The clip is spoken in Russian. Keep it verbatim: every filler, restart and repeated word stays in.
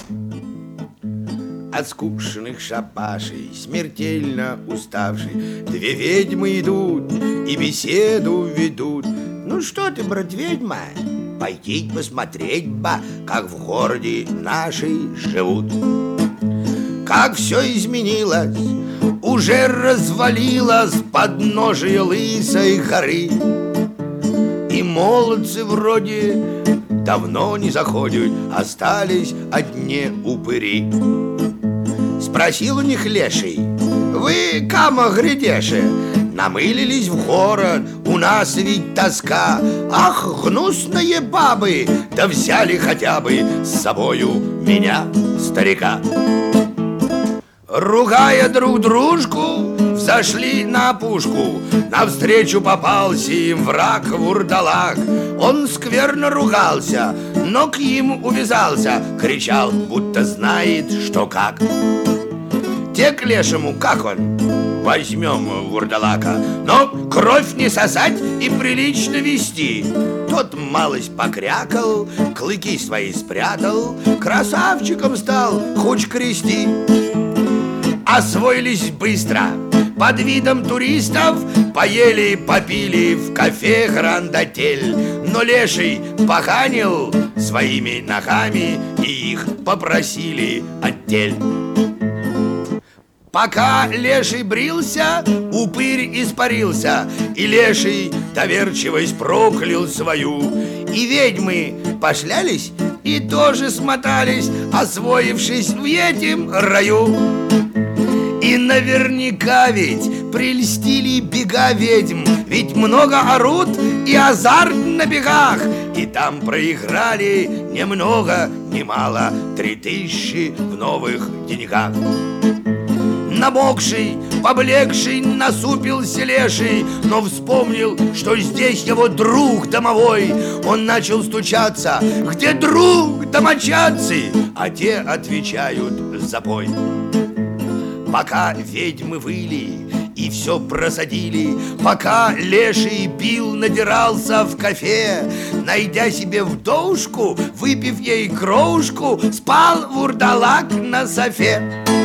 От скучных шабашей, смертельно уставший, две ведьмы идут и беседу ведут. Ну что ты, брат, ведьма, пойти посмотреть ба, как в городе нашей живут. Как все изменилось, уже развалилось подножие лысой горы. И молодцы вроде давно не заходят, остались одни упыри. Спросил у них леший: вы, кама грядеши, намылились в город, у нас ведь тоска. Ах, гнусные бабы, да взяли хотя бы с собою меня, старика. Ругая друг дружку, взошли на опушку. Навстречу попался им враг вурдалак. Он скверно ругался, но к им увязался, кричал, будто знает, что как. Те к лешему, как он? Возьмем вурдалака, но кровь не сосать и прилично вести. Тот малость покрякал, клыки свои спрятал, красавчиком стал, хоть крести. Освоились быстро, под видом туристов поели, попили в кафе Гранд-Отель. Но леший поганил своими ногами, и их попросили отдель. Пока леший брился, упырь испарился, и леший доверчивость проклял свою. И ведьмы пошлялись и тоже смотались, освоившись в этим раю. И наверняка ведь прельстили бега ведьм, ведь много орут и азарт на бегах. И там проиграли ни много ни мало три тысячи в новых деньгах. Намокший, поблекший, насупился леший, но вспомнил, что здесь его друг домовой. Он начал стучаться: где друг, домочадцы? А те отвечают: запой. Пока ведьмы выли и все просадили, пока леший пил, надирался в кафе, найдя себе вдовушку, выпив ей крошку, спал вурдалак на софе.